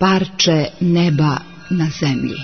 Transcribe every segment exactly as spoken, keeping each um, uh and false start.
Parče neba na zemlji.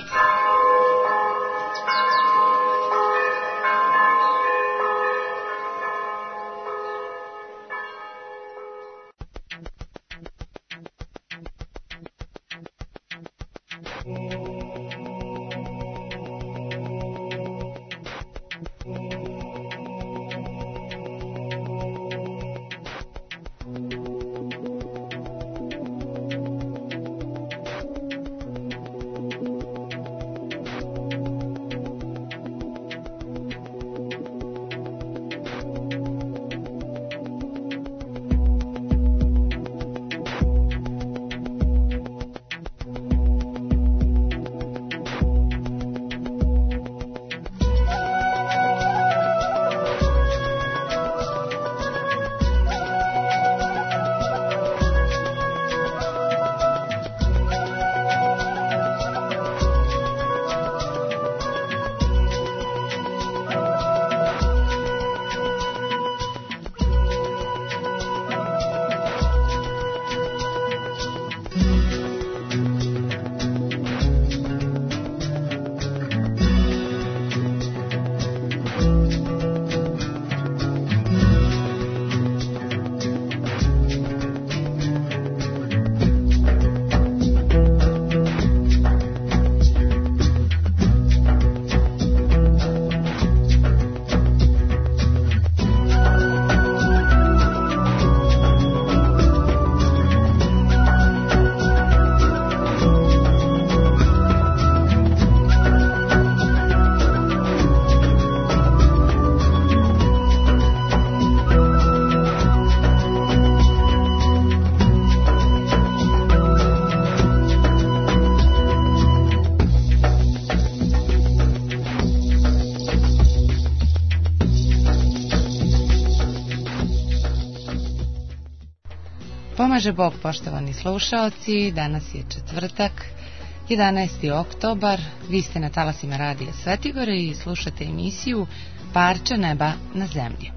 Pomaže Bog, poštovani slušaoci, danas je četvrtak, jedanaesti oktobar, vi ste na talasima Radija Svetigore i slušate emisiju Parče neba na zemlji.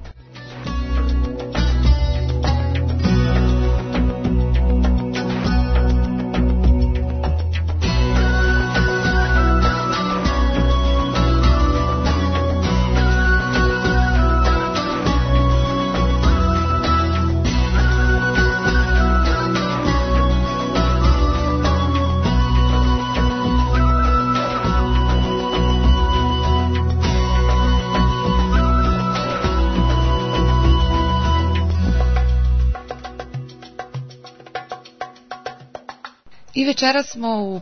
I večera smo u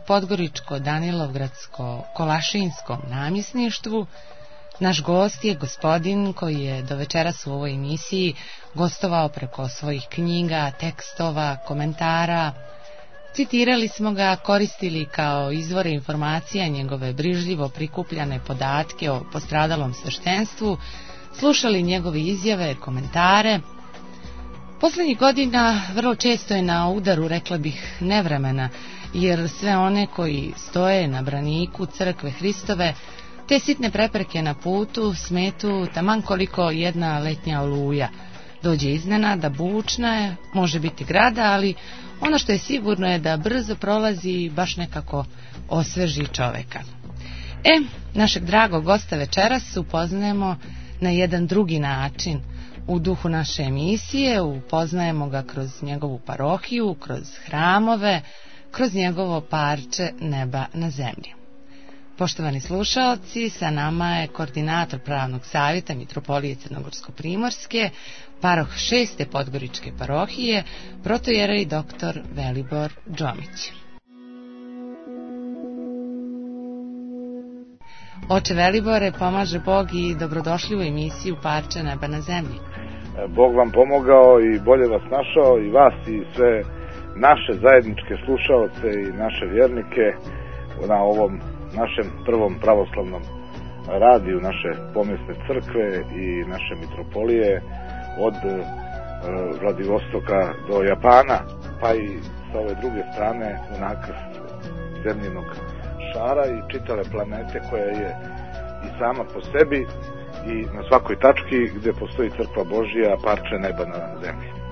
Podgoričko-Danilovgradsko-Kolašinskom namjesništvu. Naš gost je gospodin koji je do večeras u ovoj emisiji gostovao preko svojih knjiga, tekstova, komentara. Citirali smo ga, koristili kao izvore informacija njegove brižljivo prikupljane podatke o postradalom sveštenstvu, slušali njegove izjave, komentare. Poslednjih godina vrlo često je na udaru, rekla bih, nevremena, jer sve one koji stoje na braniku crkve Hristove, te sitne prepreke na putu smetu taman koliko jedna letnja oluja. Dođe iznenada, bučna je, može biti grada, ali ono što je sigurno je da brzo prolazi i baš nekako osveži čoveka. E, našeg dragog gosta večeras upoznajemo na jedan drugi način. U duhu naše emisije upoznajemo ga kroz njegovu parohiju, kroz hramove, kroz njegovo parče neba na zemlji. Poštovani slušaoci, sa nama je koordinator pravnog savjeta Mitropolije Crnogorsko-Primorske, paroh šeste Podgoričke parohije, protojerej doktor Velibor Džomić. Oče Velibore, pomaže Bog i dobrodošli u emisiju Parče neba na zemlji. Bog vam pomogao i bolje vas našao, i vas i sve naše zajedničke slušaoce i naše vjernike na ovom našem prvom pravoslavnom radiju naše pomjesne crkve i naše mitropolije od Vladivostoka do Japana, pa i sa ove druge strane u nakrst zemljinog šara i čitave planete koja je i sama po sebi i na svakoj tački gdje postoji crkva Božja, parče neba na zemlji.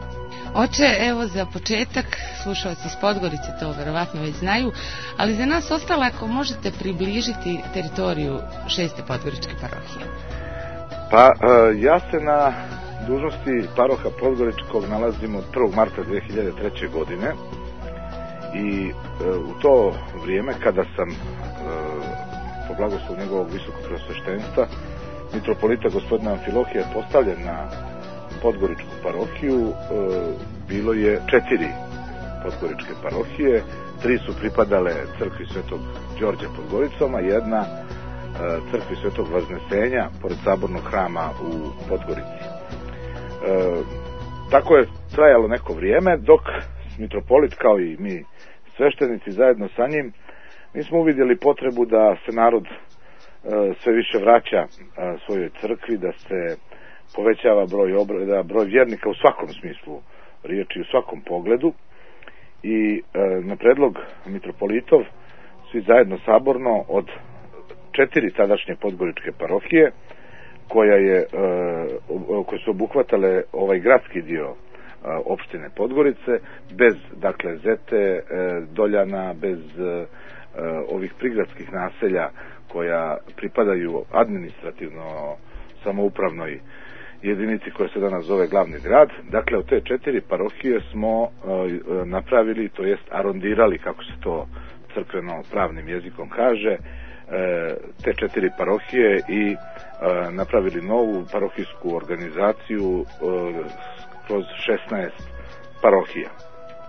Oče, evo za početak, slušalci iz Podgorice to verovatno već znaju, ali za nas ostalo ako možete približiti teritoriju šeste podgoričke parohije. Pa ja se na dužnosti paroha Podgoričkog nalazim od prvog marta dve hiljade treće. godine i u to vrijeme kada sam po blagoslovu njegovog visokog preosveštenstva mitropolita gospodina Amfilohija postavljen na Podgoričku parohiju, bilo je četiri podgoričke parohije, tri su pripadale crkvi Svetog Đorđa pod Goricom, a jedna crkvi Svetog Vaznesenja pored sabornog hrama u Podgorici. E, tako je trajalo neko vrijeme dok mitropolit kao i mi sveštenici zajedno sa njim mi smo uvidjeli potrebu da se narod e, sve više vraća e, svojoj crkvi, da se povećava broj obreda, broj vjernika u svakom smislu riječi, u svakom pogledu i e, na predlog mitropolitov svi zajedno saborno od četiri tadašnje podgoričke parohije koja je, e, koje su obuhvatale ovaj gradski dio e, opštine Podgorice, bez dakle Zete, e, Doljana, bez e, ovih prigradskih naselja koja pripadaju administrativno samoupravnoj jedinici koja se danas zove glavni grad. Dakle, od te četiri parohije smo e, napravili, to jest arondirali, kako se to crkveno pravnim jezikom kaže, te četiri parohije i e, napravili novu parohijsku organizaciju e, kroz šesnaest parohija. E,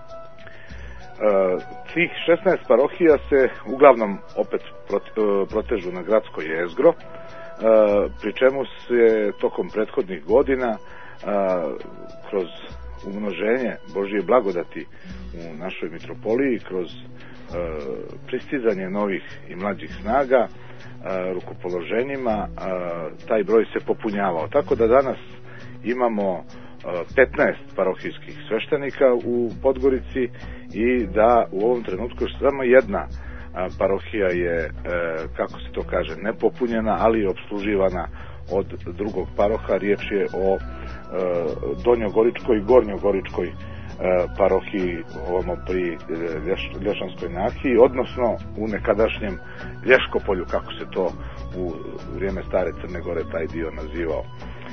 tih šesnaest parohija se uglavnom opet protežu na gradsko jezgro, e, pri čemu se tokom prethodnih godina e, kroz umnoženje Božije blagodati u našoj mitropoliji, kroz pristizanje novih i mlađih snaga, rukopoloženjima, taj broj se popunjavao. Tako da danas imamo petnaest parohijskih sveštenika u Podgorici i da u ovom trenutku samo jedna parohija je, kako se to kaže, nepopunjena, ali je obsluživana od drugog paroha. Riječ je o Donjogoričkoj i Gornjogoričkoj parohiji ovamo pri Lješanskoj nahiji, odnosno u nekadašnjem Lješkopolju, kako se to u vrijeme stare Crne Gore taj dio nazivao.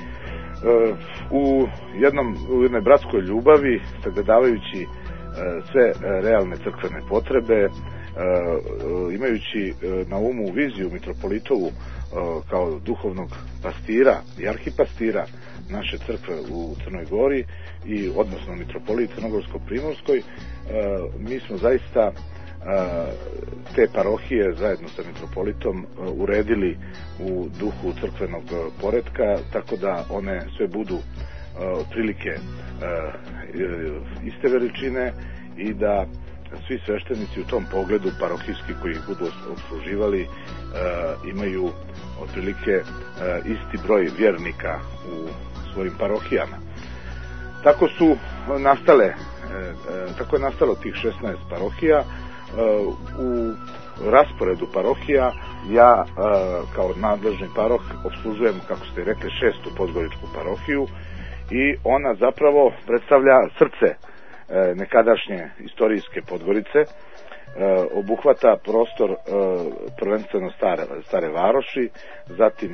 U jednom u jednoj bratskoj ljubavi, sagledavajući sve realne crkvene potrebe, imajući na umu viziju mitropolitovu kao duhovnog pastira i arhipastira naše crkve u Crnoj Gori i odnosno mitropoliji Crnogorsko-Primorskoj, mi smo zaista te parohije zajedno sa mitropolitom uredili u duhu crkvenog poretka, tako da one sve budu otprilike iste veličine i da svi sveštenici u tom pogledu parohijski koji ih budu obsluživali imaju otprilike isti broj vjernika u svojim parohijama. Tako su nastale, tako je nastalo tih šesnaest parohija. U rasporedu parohija ja kao nadležni paroh obslužujem, kako ste rekli, šestu podgoričku parohiju i ona zapravo predstavlja srce nekadašnje istorijske Podgorice, obuhvata prostor prvenstveno stare, stare varoši, zatim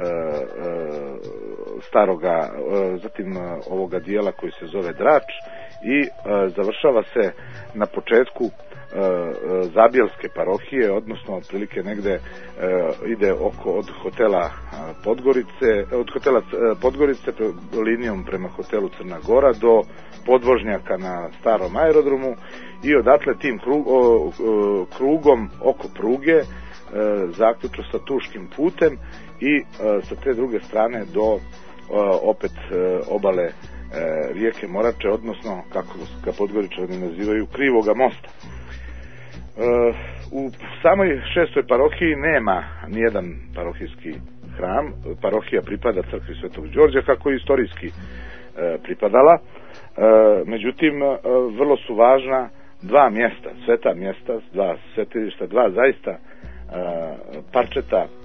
staroga, zatim ovoga dijela koji se zove Drač i završava se na početku Zabijelske parohije, odnosno otprilike negde ide oko od hotela Podgorice, od hotela Podgorice linijom prema hotelu Crna Gora do podvožnjaka na starom aerodromu i odatle tim krug, o, o, krugom oko pruge e, zaključno sa Tuškim putem i e, sa te druge strane do e, opet e, obale e, rijeke Morače, odnosno kako ga Podgoričani nazivaju Krivoga mosta. E, u samoj šestoj parohiji nema nijedan parohijski hram. Parohija pripada crkvi Svetog Đorđa kako je istorijski e, pripadala. E, međutim, e, vrlo su važna dva mjesta, sveta mjesta, dva svetilišta, dva zaista e, parčeta e,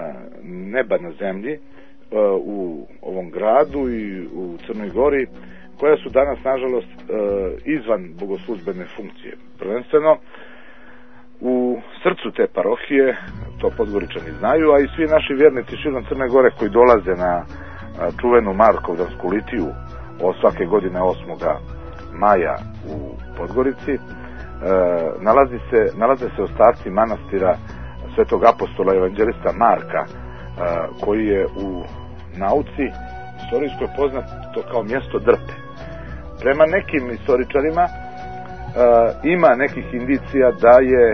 neba na zemlji e, u ovom gradu i u Crnoj Gori, koja su danas, nažalost, izvan bogoslužbene funkcije. Prvenstveno, u srcu te parohije, to Podgoričani znaju, a i svi naši vjernici širom Crne Gore koji dolaze na čuvenu Markovdansku litiju o svake godine osmoga maja u Podgorici, nalazi se, nalaze se ostaci manastira Svetog apostola evanđelista Marka, koji je u nauci istorijskoj poznato kao mjesto drpe. Prema nekim istoričarima ima nekih indicija da je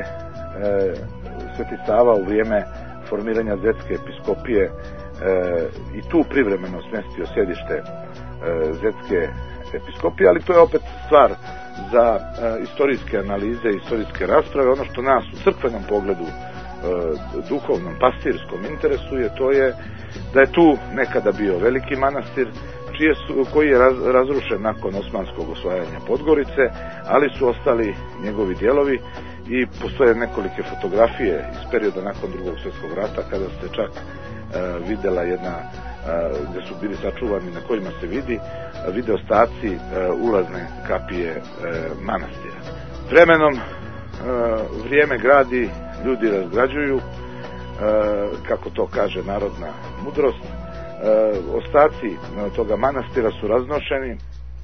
Sveti Sava u vrijeme formiranja Zetske episkopije i tu privremeno smjestio sjedište Zetske episkopije, ali to je opet stvar za istorijske analize, istorijske rasprave. Ono što nas u crkvenom pogledu, duhovnom, pastirskom interesuje, to je da je tu nekada bio veliki manastir čije su, koji je raz, razrušen nakon osmanskog osvajanja Podgorice, ali su ostali njegovi dijelovi i postoje nekolike fotografije iz perioda nakon Drugog svjetskog rata kada se čak e, vidjela jedna, e, gdje su bili sačuvani, na kojima se vidi vide ostaci e, ulazne kapije e, manastira. Vremenom e, vrijeme gradi, ljudi razgrađuju, e, kako to kaže narodna mudrost. E, ostaci toga manastira su raznošeni,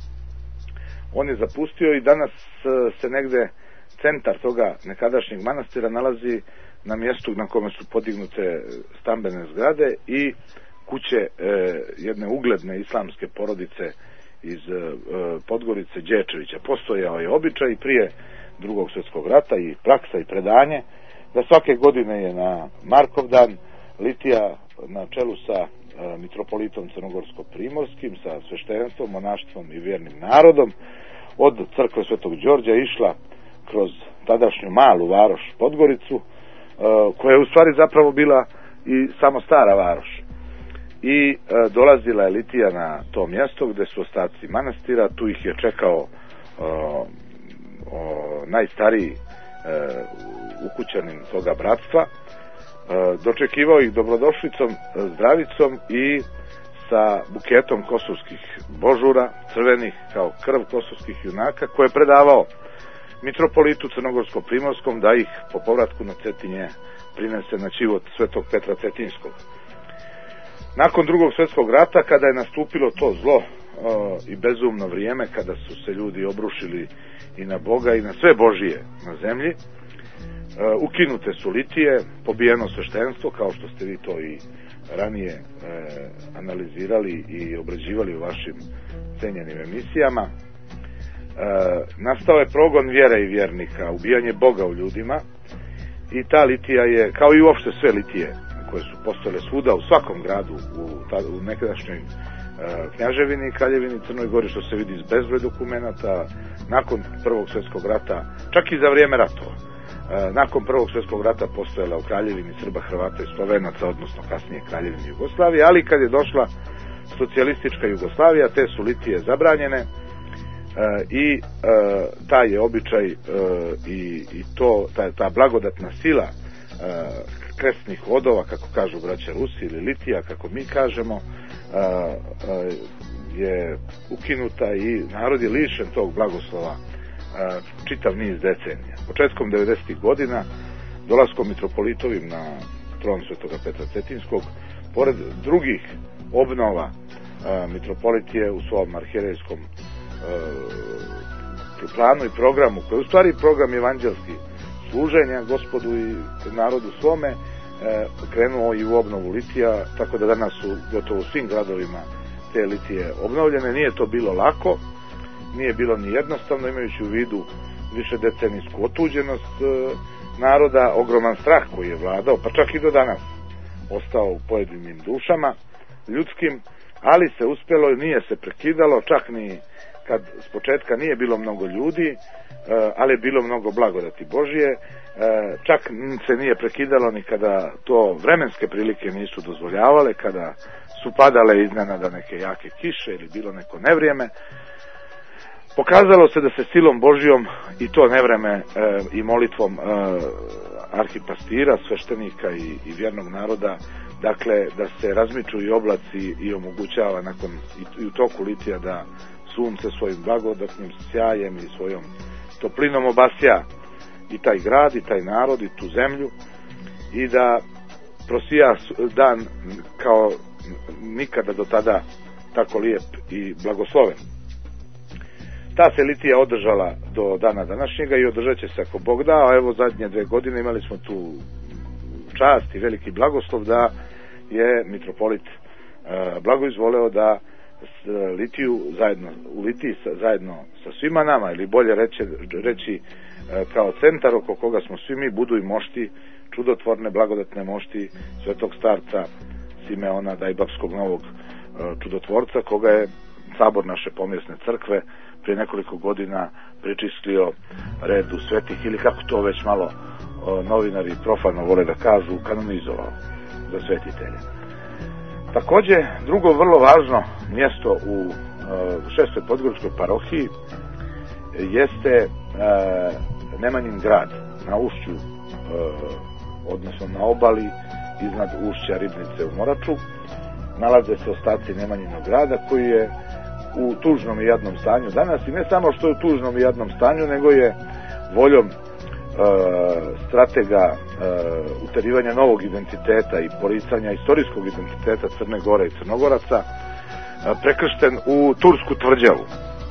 on je zapustio i danas se negde centar toga nekadašnjeg manastira nalazi na mjestu na kome su podignute stambene zgrade i kuće e, jedne ugledne islamske porodice iz e, Podgorice, Đečevića. Postojao je običaj prije Drugog svjetskog rata i praksa i predanje da svake godine je na Markovdan litija na čelu sa e, mitropolitom Crnogorsko-primorskim, sa sveštenstvom, monaštvom i vjernim narodom od crkve Svetog Đorđa išla kroz tadašnju malu varoš Podgoricu, e, koja je u stvari zapravo bila i samo stara varoš. I e, dolazila je litija na to mjesto gdje su ostaci manastira, tu ih je čekao e, o, najstariji e, ukućanin toga bratstva, e, dočekivao ih dobrodošlicom, zdravicom i sa buketom kosovskih božura, crvenih kao krv kosovskih junaka, koje je predavao mitropolitu Crnogorsko-primorskom da ih po povratku na Cetinje prinese na čivot Svetog Petra Cetinskog. Nakon Drugog svjetskog rata, kada je nastupilo to zlo uh, i bezumno vrijeme, kada su se ljudi obrušili i na Boga i na sve Božije na zemlji, uh, ukinute su litije, pobijeno sveštenstvo, kao što ste vi to i ranije uh, analizirali i obrađivali u vašim cenjenim emisijama. E, nastao je progon vjere i vjernika, ubijanje Boga u ljudima, i ta litija je, kao i uopšte sve litije koje su postojale svuda u svakom gradu u, ta, u nekadašnjoj e, Knjaževini i Kraljevini Crnoj Gori, što se vidi iz bezbroj dokumenata, nakon Prvog svjetskog rata, čak i za vrijeme ratova. E, nakon Prvog svjetskog rata postojala u Kraljevini Srba, Hrvata i Slovenaca, odnosno kasnije Kraljevini Jugoslavije, ali kad je došla socijalistička Jugoslavija, te su litije zabranjene. E, i e, taj je običaj e, i, i to, ta, ta blagodatna sila e, kresnih vodova, kako kažu braća Rusi, ili litija, kako mi kažemo, e, e, je ukinuta i narod je lišen tog blagoslova e, čitav niz decenija. Početkom devedesetih godina, dolaskom mitropolitovim na tron Svetoga Petra Cetinskog, pored drugih obnova, e, mitropolit je u svom arhijerejskom planu i programu, koji je u stvari program evanđelski služenja Gospodu i narodu svome, krenuo i u obnovu litija, tako da danas su gotovo u svim gradovima te litije obnovljene. Nije to bilo lako, nije bilo ni jednostavno, imajući u vidu više decenijsku otuđenost naroda, ogroman strah koji je vladao, pa čak i do danas ostao u pojedinim dušama ljudskim, ali se uspjelo i nije se prekidalo, čak ni kad s početka nije bilo mnogo ljudi, ali je bilo mnogo blagodati Božije, čak se nije prekidalo ni kada to vremenske prilike nisu dozvoljavale, kada su padale iznenada neke jake kiše ili bilo neko nevrijeme. Pokazalo se da se silom Božijom i to nevreme i molitvom arhipastira, sveštenika i, i vjernog naroda, dakle da se razmiču i oblaci i omogućava nakon i, i u toku litija da sunce svojim blagodatnim sjajem i svojom toplinom obasja i taj grad i taj narod i tu zemlju i da prosija dan kao nikada do tada tako lijep i blagosloven. Ta se litija održala do dana današnjega i održat će se ako Bog da, a evo zadnje dve godine imali smo tu čast i veliki blagoslov da je mitropolit blagoizvoleo da litiju zajedno, u litiji zajedno sa svima nama, ili bolje reći, reći kao centar oko koga smo svi mi, budu i mošti, čudotvorne blagodatne mošti svetog starca Simeona Dajbapskog Novog čudotvorca, koga je sabor naše pomjesne crkve prije nekoliko godina pričistio redu svetih, ili kako to već malo novinari profano vole da kažu, kanonizovao za svetitelje. Također, drugo vrlo važno mjesto u šestoj podgoričkoj parohiji jeste Nemanjin grad na ušću, odnosno na obali iznad ušća Ribnice u Moraču. Nalaze se ostaci Nemanjinog grada koji je u tužnom i jadnom stanju danas, i ne samo što je u tužnom i jadnom stanju, nego je voljom e, stratega e, uterivanja novog identiteta i poricanja istorijskog identiteta Crne Gore i Crnogoraca e, prekršten u tursku tvrđavu. E,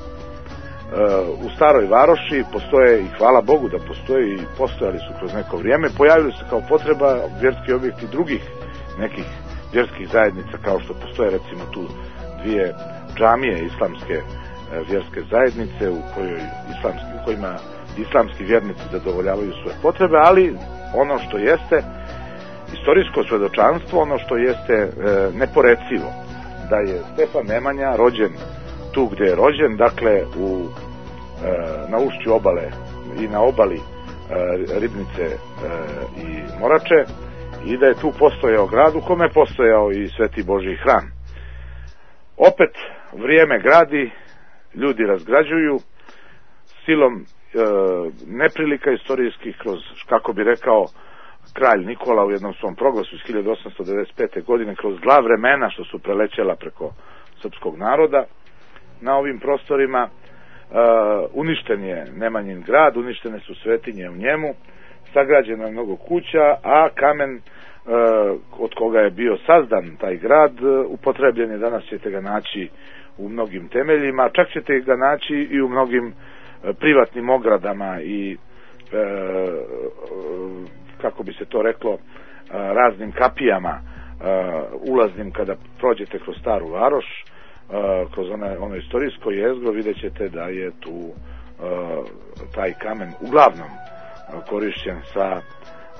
u Staroj Varoši postoje, i hvala Bogu da postoje, i postojali su kroz neko vrijeme, pojavili se kao potreba vjerski objekti drugih nekih vjerskih zajednica, kao što postoje recimo tu dvije džamije islamske e, vjerske zajednice u, kojoj islamski, u kojima islamski vjernici zadovoljavaju svoje potrebe, ali ono što jeste istorijsko svedočanstvo, ono što jeste e, neporecivo, da je Stefan Nemanja rođen tu gdje je rođen, dakle u, e, na ušću obale i na obali e, Ribnice e, i Morače, i da je tu postojao grad u kome je postojao i Sveti Božji hram. Opet vrijeme gradi, ljudi razgrađuju silom e, neprilika istorijskih, kroz, kako bi rekao kralj Nikola u jednom svom proglasu iz hiljadu osamsto devedeset pete. godine, kroz zla vremena što su prelećela preko srpskog naroda na ovim prostorima. E, uništen je Nemanjin grad, uništene su svetinje u njemu, sagrađeno je mnogo kuća, a kamen e, od koga je bio sazdan taj grad e, upotrebljen je, danas ćete ga naći u mnogim temeljima, čak ćete ga naći i u mnogim e, privatnim ogradama i e, e, kako bi se to reklo, e, raznim kapijama e, ulaznim kada prođete kroz Staru Varoš, e, kroz ono, ono istorijsko jezgro, vidjet ćete da je tu e, taj kamen uglavnom korišćen sa e,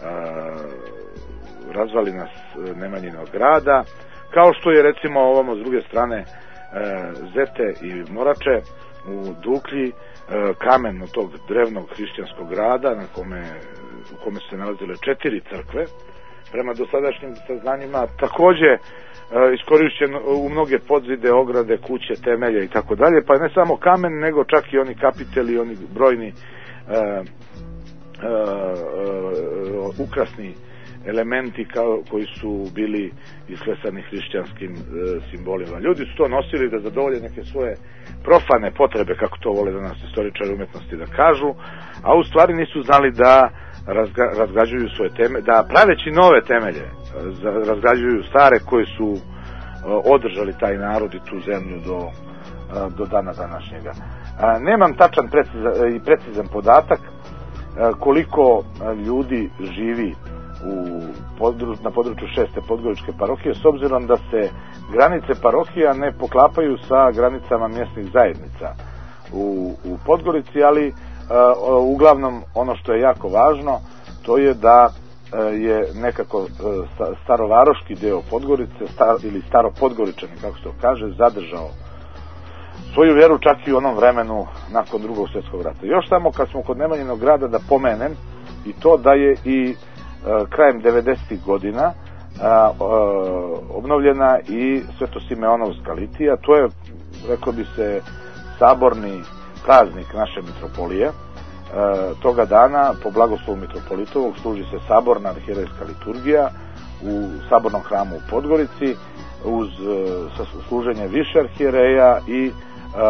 razvalina Nemanjinog grada, kao što je recimo ovamo s druge strane e, Zete i Morače u Duklji, e, kamen od tog drevnog hrišćanskog grada na kome, u kome su se nalazile četiri crkve, prema dosadašnjim saznanjima, također e, iskorišćen u mnoge podzide, ograde, kuće, temelje i tako dalje, pa ne samo kamen, nego čak i oni kapiteli, oni brojni e, Uh, uh, ukrasni elementi kao, koji su bili isklesani hrišćanskim uh, simbolima. Ljudi su to nosili da zadovolje neke svoje profane potrebe, kako to vole danas istoričari umjetnosti da kažu, a u stvari nisu znali da razga, razgrađuju svoje temelje, da praveći nove temelje uh, razgrađuju stare koji su uh, održali taj narod i tu zemlju do, uh, do dana današnjega. Uh, nemam tačan precizan, uh, i precizan podatak koliko ljudi živi u podru, na području šeste podgoričke parohije, s obzirom da se granice parohija ne poklapaju sa granicama mjesnih zajednica u, u Podgorici, ali uh, uglavnom ono što je jako važno, to je da uh, je nekako uh, starovaroški deo Podgorice, star, ili staropodgoričani, kako se to kaže, zadržao svoju vjeru čak i u onom vremenu nakon Drugog svjetskog rata. Još samo kad smo kod Nemanjinog grada da pomenem i to da je i e, krajem devedesetih godina e, e, obnovljena i Svetosimeonovska litija. To je, reklo bi se, saborni praznik naše mitropolije. E, toga dana po blagoslovu mitropolitovog služi se saborna arhijerejska liturgija u sabornom hramu u Podgorici uz e, služenje više arhijereja i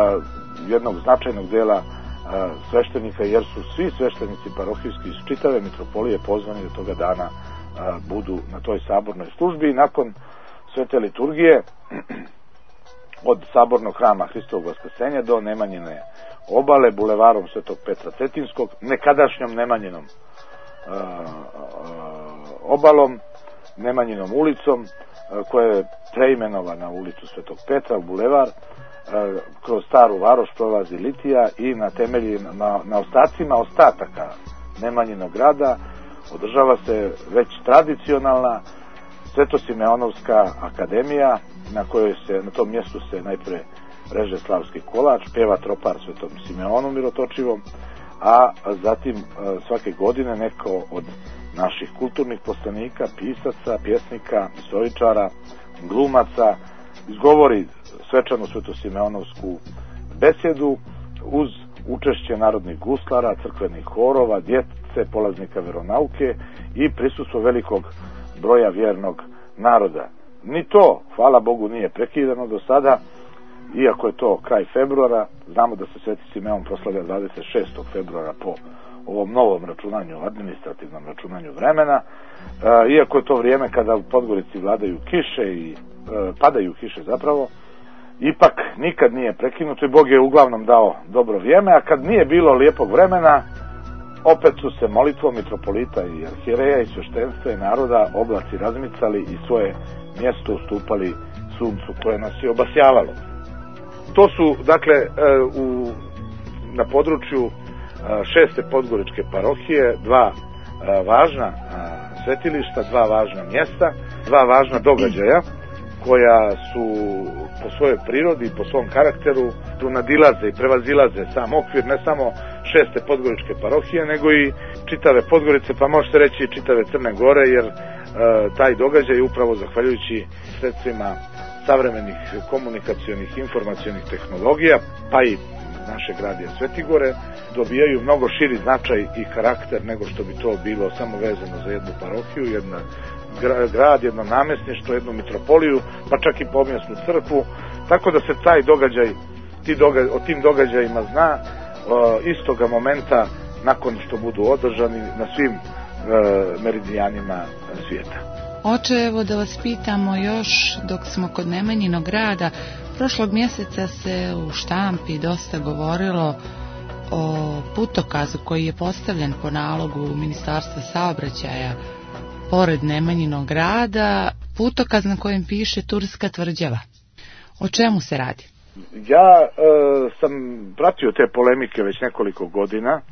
jednog značajnog dela sveštenika, jer su svi sveštenici parohijski iz čitave mitropolije pozvani da toga dana budu na toj sabornoj službi. I nakon svete liturgije od sabornog hrama Hristovog Vaskrsenja do Nemanjine obale, bulevarom Svetog Petra Cetinskog, nekadašnjom Nemanjinom obalom, Nemanjinom ulicom, koja je preimenovana u ulicu Svetog Petra, u bulevar, kroz Staru Varoš prolazi litija i na temelji, na, na ostacima ostataka Nemanjinog grada održava se već tradicionalna Svetosimeonovska akademija, na kojoj se, na tom mjestu se najpre reže slavski kolač, peva tropar Svetom Simeonu Mirotočivom, a zatim svake godine neko od naših kulturnih poslanika, pisaca, pjesnika, istoričara, glumaca izgovori svečanu Svetosimeonovsku besjedu uz učešće narodnih guslara, crkvenih horova, djece, polaznika veronauke i prisustvo velikog broja vjernog naroda. Ni to, hvala Bogu, nije prekidano do sada, iako je to kraj februara. Znamo da se Sveti Simeon proslavlja dvadeset šestog februara po ovom novom računanju, administrativnom računanju vremena, e, iako je to vrijeme kada u Podgorici vladaju kiše i e, padaju kiše zapravo, ipak nikad nije prekinuto i Bog je uglavnom dao dobro vrijeme, a kad nije bilo lijepog vremena, opet su se molitvom mitropolita i arhijereja i sveštenstva i naroda oblaci razmicali i svoje mjesto ustupali suncu koje nas je obasjavalo. To su, dakle, u, na području šeste podgoričke parohije dva važna svetilišta, dva važna mjesta, dva važna događaja koja su po svojoj prirodi i po svom karakteru tu nadilaze i prevazilaze sam okvir ne samo šeste podgoričke parohije, nego i čitave Podgorice, pa možete reći i čitave Crne Gore, jer e, taj događaj je upravo zahvaljujući sredstvima savremenih komunikacionih informacionih tehnologija, pa i našeg radija Svetigore, dobijaju mnogo širi značaj i karakter nego što bi to bilo samo vezano za jednu parohiju, jedna grad, jedno namjesništvo, jednu mitropoliju, pa čak i pomjesnu crkvu, tako da se taj događaj, ti doga, o tim događajima zna o, istoga momenta nakon što budu održani na svim e, meridijanima svijeta. Oče, evo da vas pitamo još, dok smo kod Nemanjinog grada, prošlog mjeseca se u štampi dosta govorilo o putokazu koji je postavljen po nalogu Ministarstva saobraćaja pored Nemanjinog grada, putokaz na kojem piše Turska tvrđava. O čemu se radi? Ja e, sam pratio te polemike već nekoliko godina, e,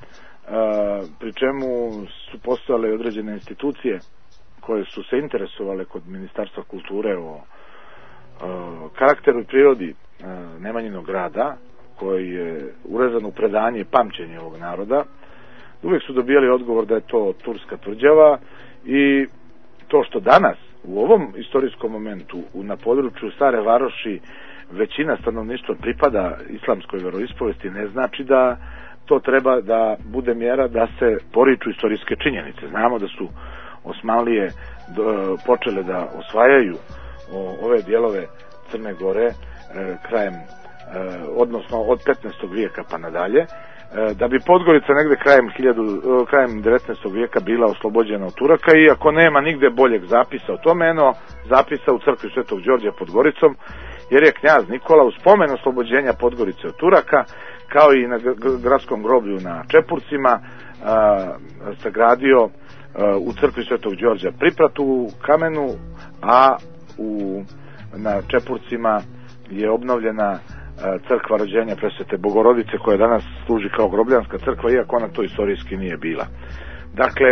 pri čemu su postojale određene institucije koje su se interesovale kod Ministarstva kulture o e, karakteru i prirodi e, Nemanjinog grada, koji je urezan u predanje i pamćenje ovog naroda. Uvijek su dobijali odgovor da je to Turska tvrđava, i to što danas u ovom istorijskom momentu na području Stare Varoši većina stanovništva pripada islamskoj veroispovesti ne znači da to treba da bude mjera da se poriču istorijske činjenice. Znamo da su Osmanlije počele da osvajaju ove dijelove Crne Gore krajem, odnosno od petnaestog vijeka pa nadalje, da bi Podgorica negde krajem, hiljadu, krajem devetnaestog vijeka bila oslobođena od Turaka, iako nema nigde boljeg zapisa o tome, eno zapisa u crkvi Svetog Đorđa pod Goricom, jer je knjaz Nikola u spomen oslobođenja Podgorice od Turaka, kao i na gradskom groblju na Čepurcima, a, sagradio a, u crkvi Svetog Đorđa pripratu u kamenu, a u, na Čepurcima je obnovljena crkva rođenja Presvete Bogorodice, koja danas služi kao grobljanska crkva, iako ona to istorijski nije bila. Dakle,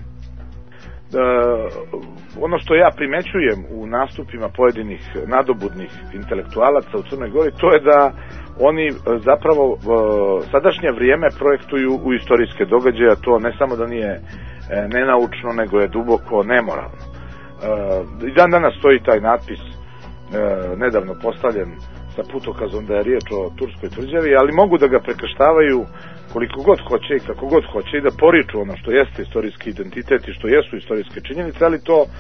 ono što ja primećujem u nastupima pojedinih nadobudnih intelektualaca u Crnoj Gori, to je da oni zapravo sadašnje vrijeme projektuju u istorijske događaje, to ne samo da nije nenaučno, nego je duboko nemoralno. I dan danas stoji taj natpis, nedavno postavljen sa putokazom da je riječ o Turskoj tvrđavi, ali mogu da ga prekrštavaju koliko god hoće i kako god hoće i da poriču ono što jeste istorijski identitet i što jesu istorijske činjenice, ali to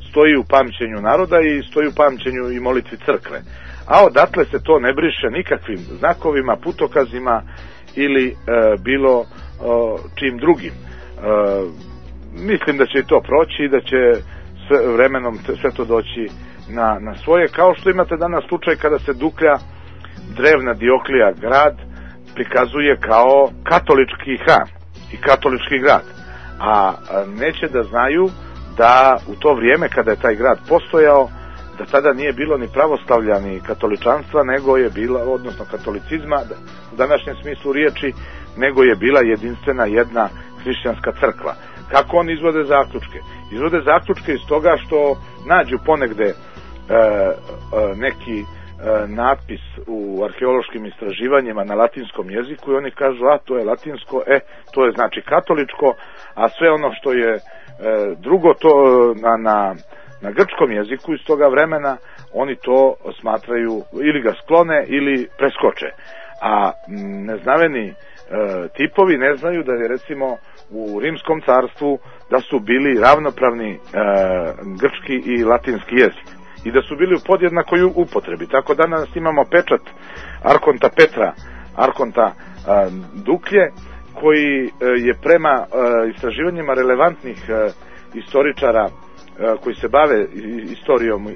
stoji u pamćenju naroda i stoji u pamćenju i molitvi crkve. A odatle se to ne briše nikakvim znakovima, putokazima ili e, bilo e, čim drugim. E, mislim da će i to proći i da će sve, vremenom sve to doći na, na svoje, kao što imate danas slučaj kada se Duklja, drevna Dioklija grad, prikazuje kao katolički hram i katolički grad. A neće da znaju da u to vrijeme kada je taj grad postojao, da tada nije bilo ni pravoslavlja ni katoličanstva, nego je bila, odnosno katolicizma u današnjem smislu riječi, nego je bila jedinstvena jedna hrišćanska crkva. Kako oni izvode zaključke? Izvode zaključke iz toga što nađu ponegde e, e, neki e, natpis u arheološkim istraživanjima na latinskom jeziku i oni kažu, a to je latinsko, e, to je znači katoličko, a sve ono što je e, drugo to na, na, na grčkom jeziku iz toga vremena, oni to smatraju ili ga sklone ili preskoče. A neznaveni e, tipovi ne znaju da je recimo u Rimskom carstvu da su bili ravnopravni e, grčki i latinski jezik i da su bili u podjednakoj upotrebi. Tako da danas imamo pečat Arkonta Petra, Arkonta e, Duklje, koji e, je prema e, istraživanjima relevantnih e, istoričara e, koji se bave istorijom e,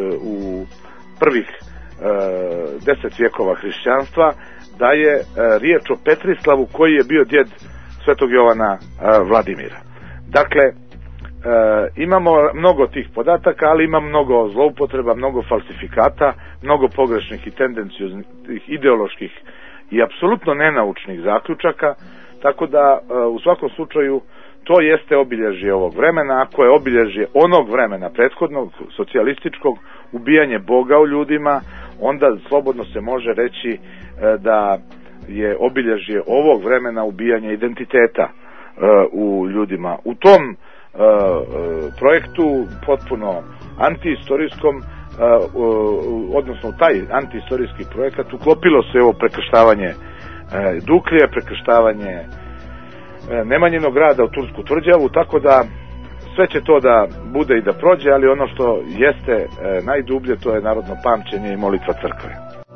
u prvih e, deset vjekova hrišćanstva, da je e, riječ o Petrislavu koji je bio djed Svetog Jovana e, Vladimira. Dakle, e, imamo mnogo tih podataka, ali ima mnogo zloupotreba, mnogo falsifikata, mnogo pogrešnih i tendencijoznih ideoloških i apsolutno nenaučnih zaključaka, tako da e, u svakom slučaju to jeste obilježje ovog vremena. Ako je obilježje onog vremena prethodnog, socijalističkog, ubijanje Boga u ljudima, onda slobodno se može reći e, da je obilježje ovog vremena ubijanje identiteta e, u ljudima. U tom e, projektu potpuno antiistorijskom, e, odnosno u taj antiistorijski projekat uklopilo se ovo prekrštavanje e, Duklje, prekrštavanje e, Nemanjinog grada u Tursku tvrđavu, tako da sve će to da bude i da prođe, ali ono što jeste e, najdublje, to je narodno pamćenje i molitva crkve.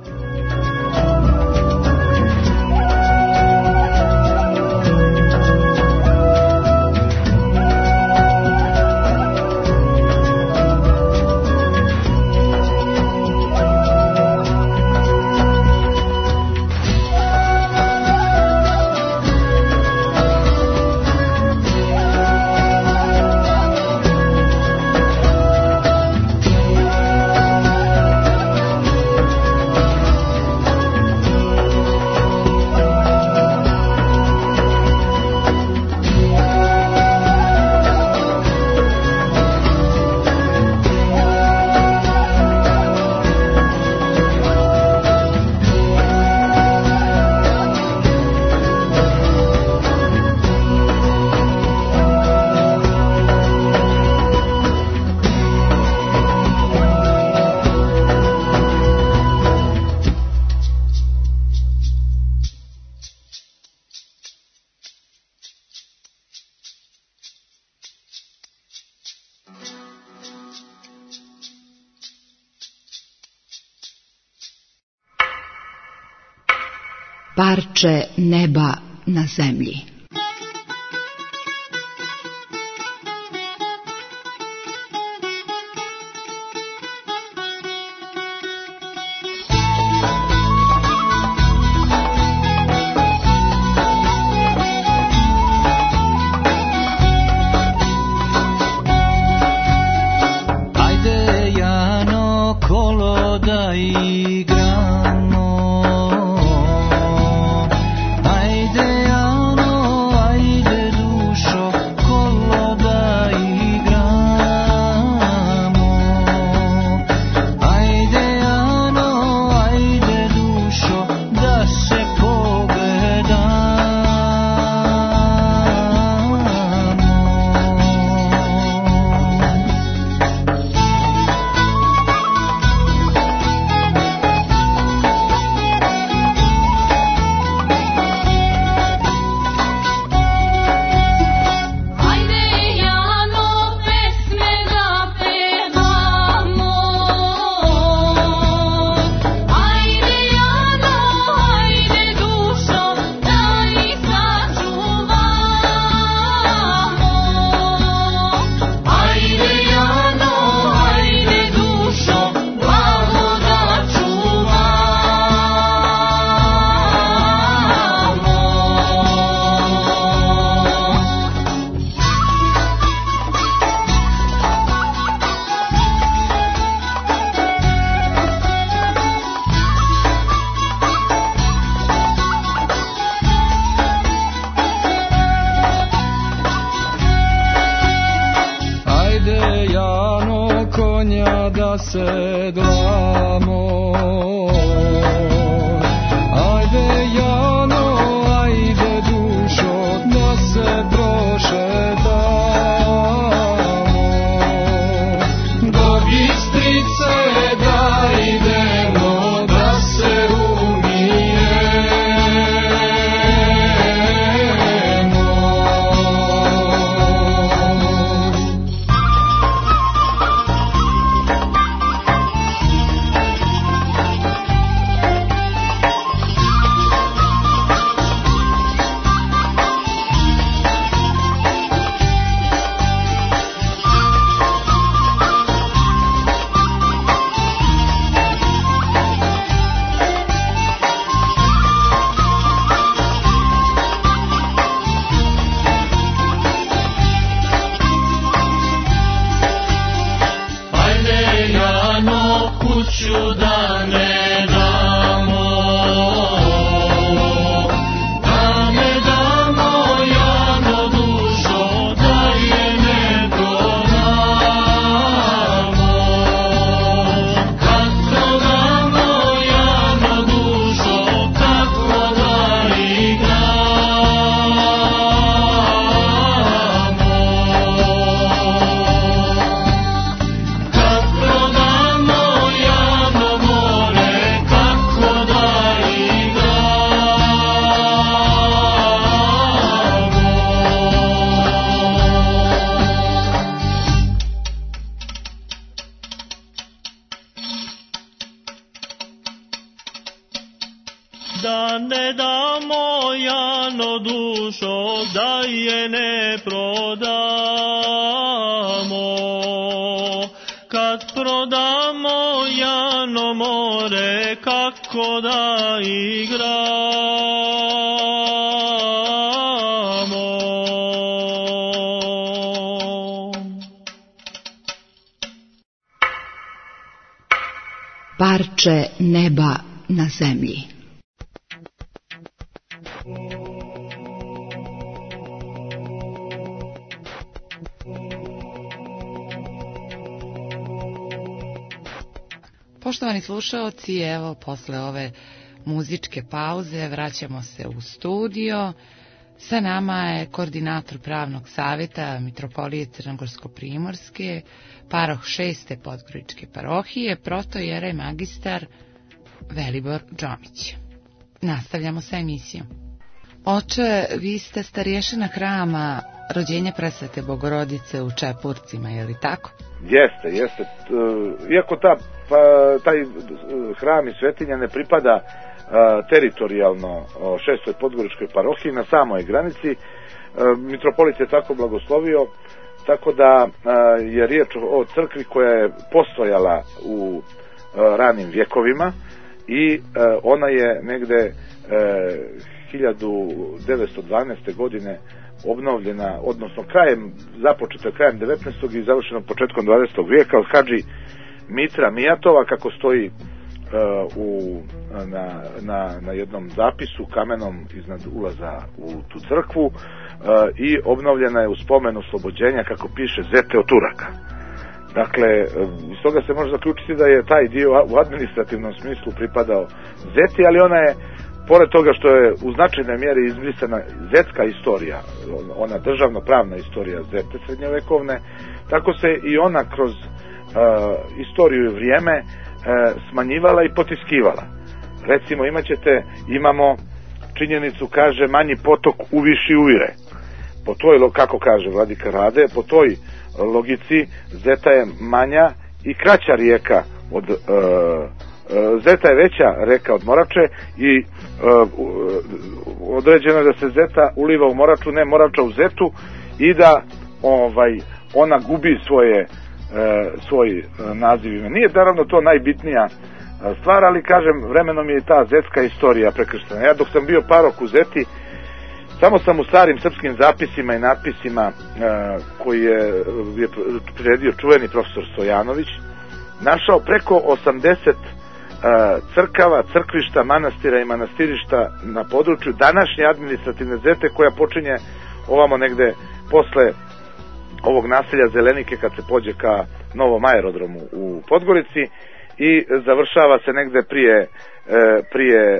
Parče neba na zemlji. Ajde Jano kolo da igramo, ajde Jano sanja da se dlamo. Ajde Jano, ajde dušo, da se prošetamo. Do Bistrice da idemo, da se da ne damo Jano dušo, da je ne prodamo. Kad prodamo Jano more, kako da igramo. Parče neba na zemlji. Poštovani slušaoci, evo posle ove muzičke pauze vraćamo se u studio. Sa nama je koordinator pravnog savjeta Mitropolije Crnogorsko-Primorske, paroh šeste Podgoričke parohije, protojerej magistar Velibor Džomić. Nastavljamo sa emisijom. Oče, vi ste starješina hrama Rođenja Presvete Bogorodice u Čepurcima, je li tako? Jeste, jeste. Iako ta, pa, taj hram i svetinja ne pripada a, teritorijalno šestoj Podgoričkoj parohiji, na samoj granici, a, mitropolit je tako blagoslovio, tako da a, je riječ o crkvi koja je postojala u a, ranim vjekovima i a, ona je negde a, hiljadu devetsto dvanaeste. godine obnovljena, odnosno krajem, započeta krajem devetnaestog. i završeno početkom dvadesetog. vijeka od hadži Mitra Mijatova, kako stoji uh, u, na, na, na jednom zapisu kamenom iznad ulaza u tu crkvu, uh, i obnovljena je u spomen oslobođenja, kako piše, Zete od Turaka. Dakle, iz toga se može zaključiti da je taj dio u administrativnom smislu pripadao Zeti, ali ona je, pored toga što je u značajnoj mjeri izbrisana zetska istorija, ona državno-pravna istorija Zete srednjovekovne, tako se i ona kroz uh, istoriju i vrijeme uh, smanjivala i potiskivala. Recimo, imaćete, imamo činjenicu, kaže, manji potok uviši uvire. Po toj, kako kaže vladika Rade, po toj logici Zeta je manja i kraća rijeka od uh, Zeta je veća reka od Morače i uh, određeno je da se Zeta uliva u Moraču, ne Morača u Zetu, i da ovaj ona gubi svoje uh, svoj uh, naziv ime. Nije naravno to najbitnija uh, stvar, ali kažem, vremenom je i ta zetska istorija prekrštena. Ja dok sam bio parok u Zeti, samo sam u starim srpskim zapisima i natpisima uh, koji je, je priredio čuveni profesor Stojanović, našao preko osamdeset crkava, crkvišta, manastira i manastirišta na području današnje administrativne Zete, koja počinje ovamo negde posle ovog naselja Zelenike, kad se pođe ka novom aerodromu u Podgorici i završava se negde prije prije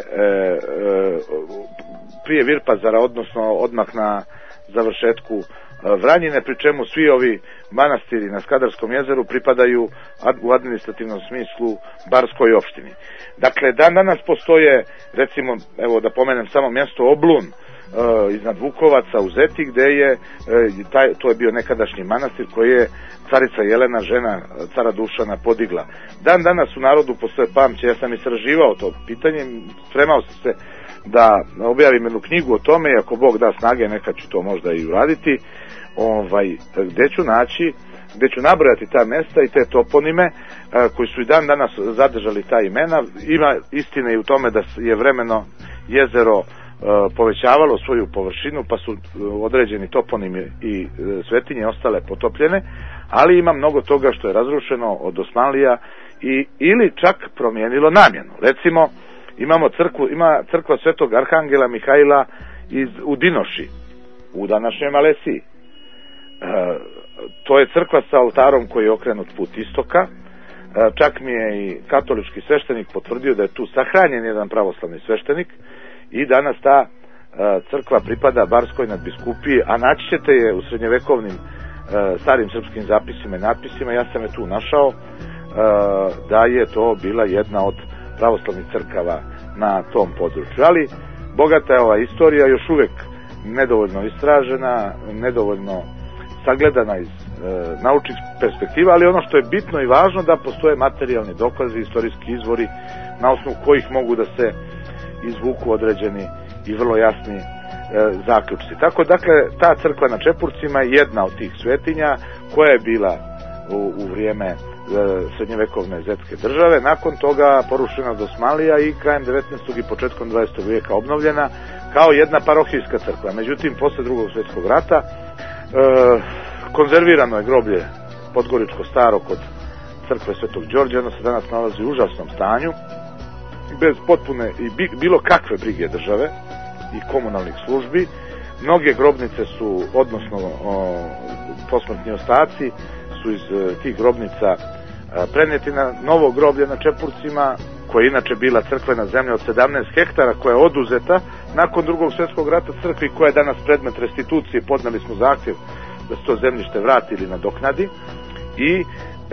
prije Virpazara, odnosno odmah na završetku Vranjine, pri čemu svi ovi manastiri na Skadarskom jezeru pripadaju u administrativnom smislu Barskoj opštini. Dakle, dan danas postoje, recimo, evo da pomenem samo mjesto Oblun, iznad Vukovaca u Zeti, gde je taj, to je bio nekadašnji manastir koji je carica Jelena, žena cara Dušana, podigla. Dan danas u narodu postoje pamće, ja sam istraživao to pitanje, spremao sam se da objavim jednu knjigu o tome i ako Bog da snage nekad ću to možda i uraditi, ovaj, gde ću naći, gde ću nabrojati ta mesta i te toponime koji su i dan danas zadržali ta imena. Ima istine i u tome da je vremeno jezero povećavalo svoju površinu, pa su određeni toponimi i svetinje ostale potopljene, ali ima mnogo toga što je razrušeno od Osmanlija i ili čak promijenilo namjenu. Recimo, imamo crkvu, ima crkva Svetog Arhangela Mihajla iz, u Dinoši, u današnjoj Malesiji. E, to je crkva sa oltarom koji je okrenut put istoka. E, čak mi je i katolički sveštenik potvrdio da je tu sahranjen jedan pravoslavni sveštenik i danas ta e, crkva pripada Barskoj nadbiskupiji, a naći ćete je u srednjevekovnim e, starim srpskim zapisima i natpisima. Ja sam je tu našao e, da je to bila jedna od pravoslavnih crkava na tom području. Ali bogata je ova istorija, još uvek nedovoljno istražena, nedovoljno sagledana iz e, naučnih perspektiva, ali ono što je bitno i važno da postoje materijalni dokazi, istorijski izvori na osnovu kojih mogu da se izvuku određeni i vrlo jasni e, zaključci. Tako, dakle, ta crkva na Čepurcima je jedna od tih svetinja koja je bila u, u vrijeme e, srednjevekovne zetske države, nakon toga porušena od Osmanlija i krajem devetnaestog i početkom dvadesetog vijeka obnovljena kao jedna parohijska crkva. Međutim, posle drugog svjetskog rata e, konzervirano je groblje Podgoričko staro kod crkve Svetog Đorđa, ono se danas nalazi u užasnom stanju, bez potpune i bilo kakve brige države i komunalnih službi. Mnoge grobnice su, odnosno o, posmrtni ostaci su iz e, tih grobnica e, preneti na novo groblje na Čepurcima, koja je inače bila crkvena zemlja od sedamnaest hektara, koja je oduzeta nakon drugog svjetskog rata crkvi, koja je danas predmet restitucije. Podneli smo zahtjev da se to zemljište vrati ili nadoknadi i e,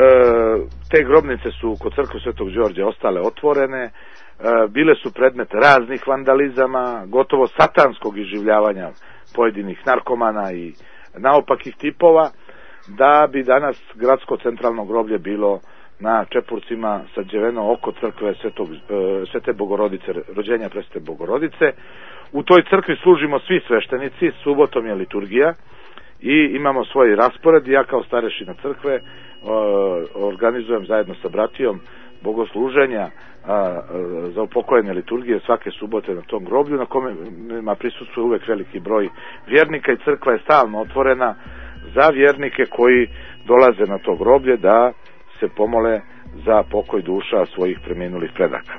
te grobnice su kod crkve Svetog Đorđa ostale otvorene. Bile su predmet raznih vandalizama, gotovo satanskog iživljavanja pojedinih narkomana i naopakih tipova, da bi danas gradsko centralno groblje bilo na Čepurcima sađeveno oko crkve Svetog, Svete Bogorodice, rođenja Presvete Bogorodice. U toj crkvi služimo svi sveštenici, subotom je liturgija i imamo svoj raspored. Ja kao starešina crkve organizujem zajedno sa bratijom bogosluženja a, a, za upokojene liturgije svake subote na tom groblju, na kome prisustvuje uvek veliki broj vjernika i crkva je stalno otvorena za vjernike koji dolaze na to groblje da se pomole za pokoj duša svojih preminulih predaka.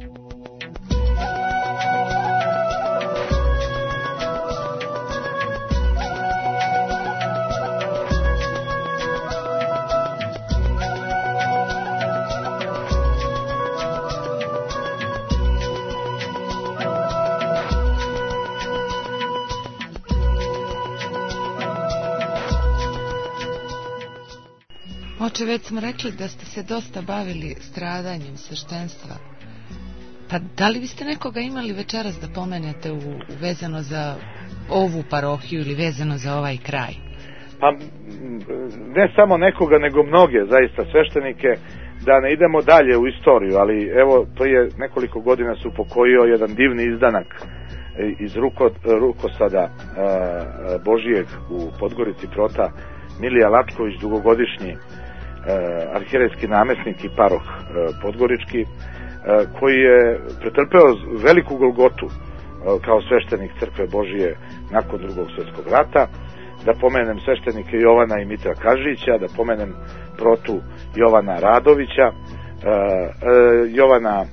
Oče, već smo rekli da ste se dosta bavili stradanjem sveštenstva. Pa da li biste nekoga imali večeras da pomenete u, vezano za ovu parohiju ili vezano za ovaj kraj? Pa ne samo nekoga, nego mnoge zaista sveštenike, da ne idemo dalje u istoriju, ali evo prije nekoliko godina se upokojio jedan divni izdanak iz ruko, rukosada Božijeg u Podgorici, prota Milija Lačković, dugogodišnji arhijerejski namjesnik i paroh podgorički, koji je pretrpeo veliku golgotu kao sveštenik crkve Božije nakon drugog svjetskog rata. Da pomenem sveštenike Jovana i Mitra Kažića, da pomenem protu Jovana Radovića, Jovana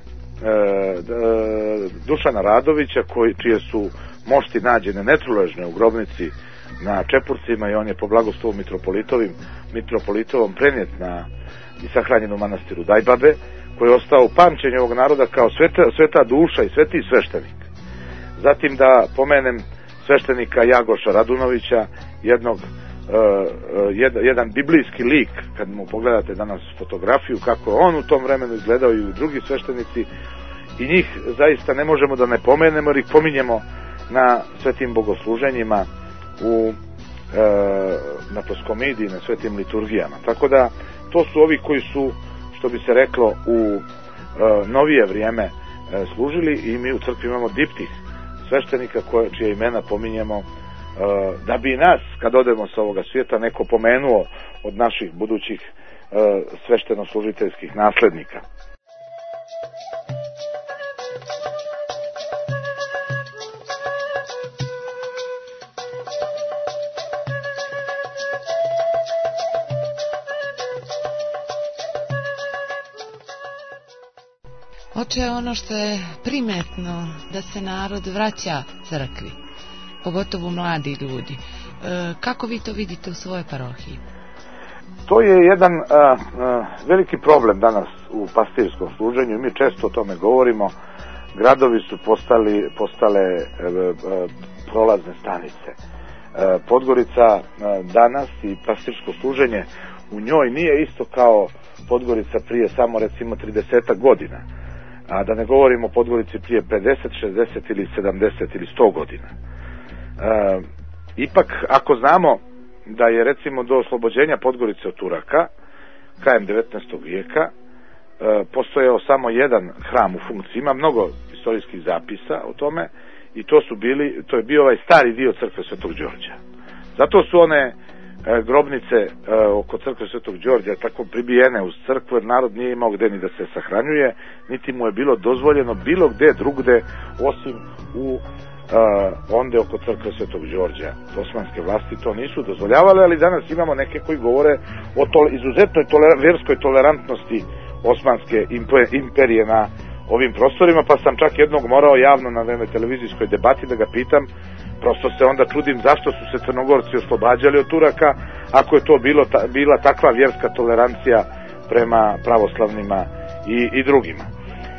Dušana Radovića, koji, čije su mošti nađene netruležne u grobnici na Čepurcima i on je po blagoslovu mitropolitovim, mitropolitovom prenijet na i sahranjen u manastiru Dajbabe, koji je ostao u pamćenju ovog naroda kao sveta, sveta duša i sveti sveštenik. Zatim da pomenem sveštenika Jagoša Radunovića, jednog, uh, jed, jedan biblijski lik, kad mu pogledate danas fotografiju, kako je on u tom vremenu izgledao i drugi sveštenici, i njih zaista ne možemo da ne pomenemo, jer ih pominjemo na svetim bogosluženjima u, e, na Toskomidi, na svetim liturgijama. Tako da, to su ovi koji su, što bi se reklo, u e, novije vrijeme e, služili, i mi u crkvi imamo diptih sveštenika koje, čije imena pominjemo, e, da bi nas, kad odemo sa ovoga svijeta, neko pomenuo od naših budućih e, svešteno-služiteljskih naslednika. Oče, ono što je primetno da se narod vraća crkvi, pogotovo mladi ljudi. E, kako vi to vidite u svojoj parohiji? To je jedan a, a, veliki problem danas u pastirskom služenju. Mi često o tome govorimo. Gradovi su postali, postale e, e, prolazne stanice. E, Podgorica a, danas i pastirsko služenje u njoj nije isto kao Podgorica prije samo recimo trideset godina. A da ne govorimo o Podgorici prije pedeset, šezdeset ili sedamdeset ili sto godina. E, ipak, ako znamo da je recimo do oslobođenja Podgorice od Turaka, krajem devetnaestog vijeka, e, postojao samo jedan hram u funkciji. Ima mnogo istorijskih zapisa o tome, i to su bili, to je bio ovaj stari dio crkve Svetog Đorđa. Zato su one grobnice e, oko crkve Svetog Đorđa tako pribijene uz crkvu, jer narod nije imao gde ni da se sahranjuje, niti mu je bilo dozvoljeno bilo gde drugde osim u e, onde oko crkve Svetog Đorđa. Osmanske vlasti to nisu dozvoljavale, ali danas imamo neke koji govore o tol, izuzetnoj toler, verskoj tolerantnosti Osmanske imperije na ovim prostorima, pa sam čak jednog morao javno na vreme televizijskoj debati da ga pitam. Prosto se onda čudim zašto su se Crnogorci oslobađali od Turaka, ako je to bilo, ta, bila takva vjerska tolerancija prema pravoslavnima i, i drugima. E,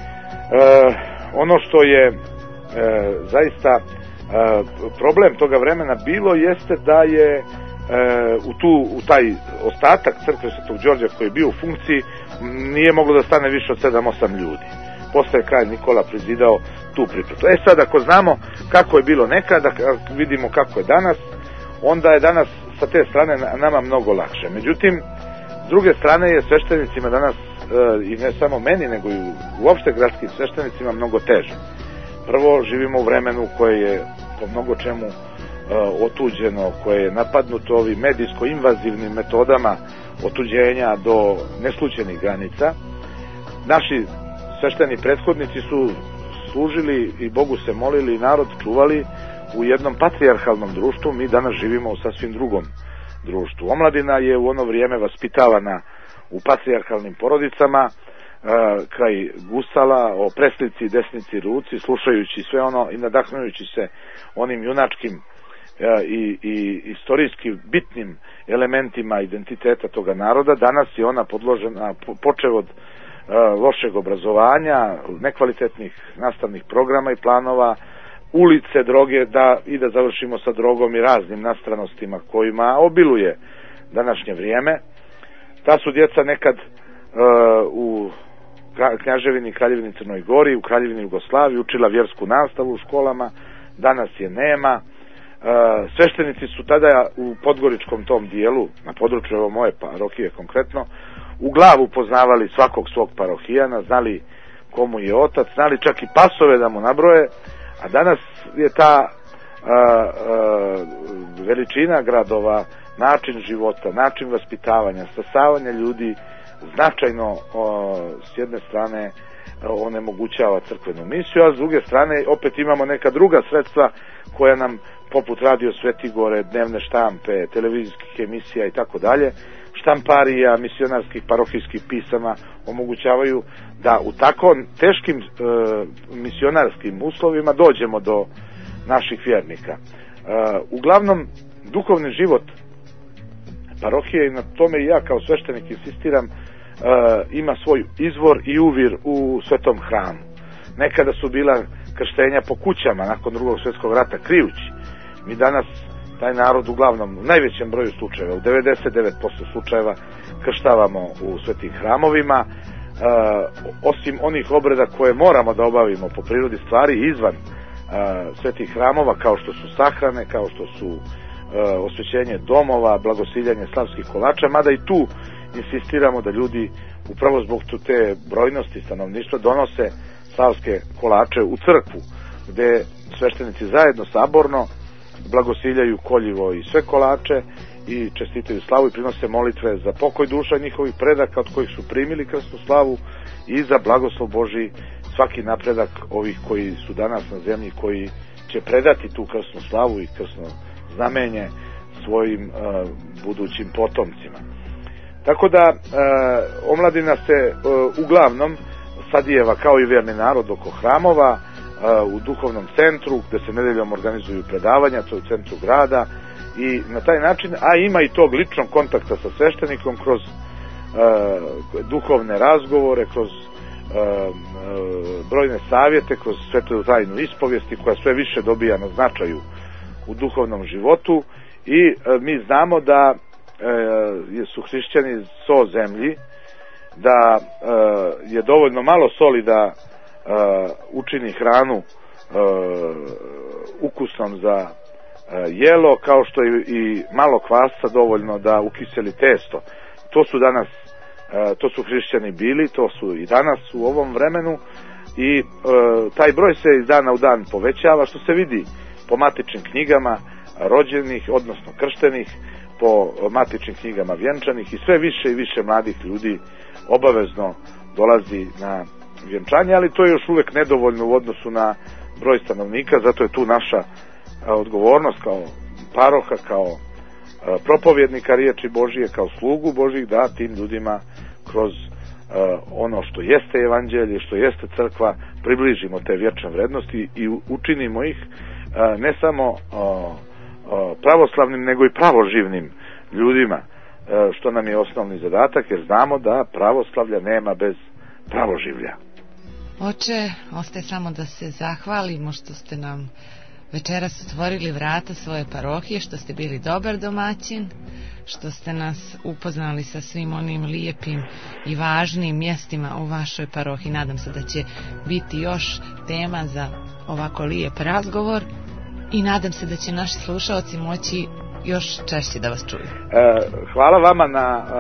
ono što je e, zaista e, problem toga vremena bilo jeste da je e, u, tu, u taj ostatak crkve Svetog Đorđa koji je bio u funkciji nije moglo da stane više od sedam osam ljudi. Posle je kralj Nikola prizidao tu pripretu. E sad, ako znamo kako je bilo nekada, vidimo kako je danas, onda je danas sa te strane nama mnogo lakše. Međutim, s druge strane je sveštenicima danas, e, i ne samo meni, nego i uopšte gradskim sveštenicima, mnogo teže. Prvo, živimo u vremenu koje je po mnogo čemu e, otuđeno, koje je napadnuto ovim medijsko-invazivnim metodama otuđenja do neslućenih granica. Naši svešteni prethodnici su služili i Bogu se molili i narod čuvali u jednom patrijarhalnom društvu. Mi danas živimo u sasvim drugom društvu. Omladina je u ono vrijeme vaspitavana u patrijarhalnim porodicama, e, kraj gusala, o preslici i desnici ruci, slušajući sve ono i nadahnujući se onim junačkim e, i, i istorijski bitnim elementima identiteta toga naroda. Danas je ona podložena, počev od lošeg obrazovanja, nekvalitetnih nastavnih programa i planova, ulice, droge, da i da završimo sa drogom i raznim nastranostima kojima obiluje današnje vrijeme. Ta su djeca nekad uh, u Kneževini, Kraljevini Crnoj Gori, u Kraljevini Jugoslaviji učila vjersku nastavu u školama, danas je nema. Uh, sveštenici su tada u podgoričkom tom dijelu, na području evo moje parohije konkretno, u glavu poznavali svakog svog parohijana, znali komu je otac, znali čak i pasove da mu nabroje, a danas je ta a, a, veličina gradova, način života, način vaspitavanja, stasavanja ljudi značajno a, s jedne strane onemogućava crkvenu misiju, a s druge strane opet imamo neka druga sredstva koja nam poput Radio Svetigore, dnevne štampe, televizijskih emisija i tako dalje, štamparija, misionarskih parohijskih pisama omogućavaju da u tako teškim e, misionarskim uslovima dođemo do naših vjernika. E, uglavnom duhovni život parohije, i na tome i ja kao sveštenik insistiram, uh, ima svoj izvor i uvir u Svetom hramu. Nekada su bila krštenja po kućama nakon Drugog svjetskog rata, krijući. Mi danas taj narod uglavnom u najvećem broju slučajeva, u devedeset devet posto slučajeva, krštavamo u svetim hramovima, e, osim onih obreda koje moramo da obavimo po prirodi stvari izvan e, svetih hramova, kao što su sahrane, kao što su e, osvećenje domova, blagosiljanje slavskih kolača, mada i tu insistiramo da ljudi upravo zbog te brojnosti stanovništva donose slavske kolače u crkvu, gde sveštenici zajedno saborno blagosiljaju koljivo i sve kolače i čestitaju slavu i prinose molitve za pokoj duša njihovih predaka od kojih su primili krsnu slavu i za blagoslov Božji svaki napredak ovih koji su danas na zemlji, koji će predati tu krsnu slavu i krsno znamenje svojim uh, budućim potomcima. Tako da uh, omladina se uh, uglavnom sadijeva kao i verni narod oko hramova, u duhovnom centru gde se nedeljom organizuju predavanja, to je u centru grada, i na taj način, a ima i tog ličnog kontakta sa sveštenikom kroz uh, duhovne razgovore, kroz uh, brojne savjete, kroz svetu tajnu ispovijesti koja sve više dobija na značaju u duhovnom životu, i uh, mi znamo da uh, su hrišćani so zemlji, da uh, je dovoljno malo soli da Uh, učini hranu uh, ukusnom za uh, jelo, kao što je i malo kvasca dovoljno da ukiseli testo. To su danas, uh, to su hrišćani bili, to su i danas u ovom vremenu, i uh, taj broj se iz dana u dan povećava, što se vidi po matičnim knjigama rođenih, odnosno krštenih, po matičnim knjigama vjenčanih, i sve više i više mladih ljudi obavezno dolazi na vjenčanje, ali to je još uvek nedovoljno u odnosu na broj stanovnika, zato je tu naša a, odgovornost kao paroha, kao a, propovjednika riječi Božije, kao slugu Božih, da tim ljudima kroz a, ono što jeste evanđelje, što jeste crkva, približimo te vječne vrednosti i učinimo ih a, ne samo a, a, pravoslavnim, nego i pravoživnim ljudima, a, što nam je osnovni zadatak, jer znamo da pravoslavlja nema bez pravoživlja. Oče, ostaje samo da se zahvalimo što ste nam večeras otvorili vrata svoje parohije, što ste bili dobar domaćin, što ste nas upoznali sa svim onim lijepim i važnim mjestima u vašoj parohiji. Nadam se da će biti još tema za ovako lijep razgovor i nadam se da će naši slušalci moći još češće da vas čuju. E, hvala vama na e,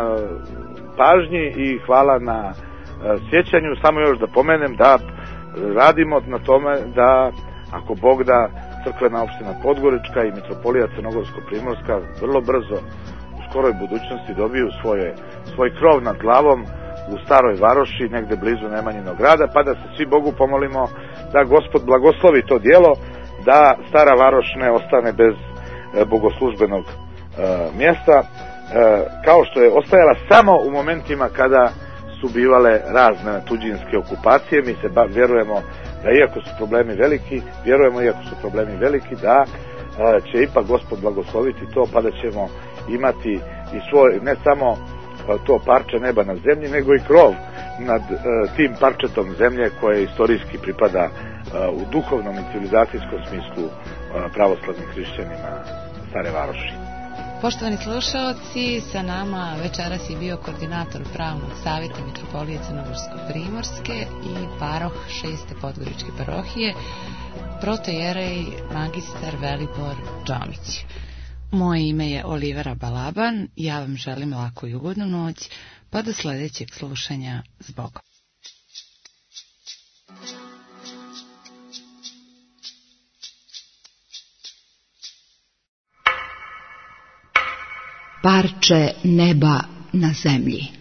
pažnji i hvala na sjećanju. Samo još da pomenem da radimo na tome da, ako Bog da, crkvena opština Podgorička i mitropolija Crnogorsko-Primorska vrlo brzo u skoroj budućnosti dobiju svoje, svoj krov nad glavom u Staroj Varoši, negde blizu Nemanjinog grada, pa da se svi Bogu pomolimo da Gospod blagoslovi to djelo, da Stara Varoš ne ostane bez e, bogoslužbenog e, mjesta, e, kao što je ostajala samo u momentima kada su bivale razne tuđinske okupacije. Mi se ba, vjerujemo da iako su problemi veliki, vjerujemo iako su problemi veliki, da a, će ipak Gospod blagosloviti to, pa da ćemo imati i svoj, ne samo a, to parče neba na zemlji, nego i krov nad a, tim parčetom zemlje koje istorijski pripada a, u duhovnom i civilizacijskom smislu a, pravoslavnim hrišćanima Stare Varoši. Poštovani slušalci, sa nama večeras je bio koordinator pravnog savjeta mitropolije Crnogorsko-Primorske i paroh šeste Podgoričke parohije, protojerej magistar Velibor Džomić. Moje ime je Olivera Balaban, ja vam želim laku i ugodnu noć, pa do sljedećeg slušanja, s Bogom. Parče neba na zemlji.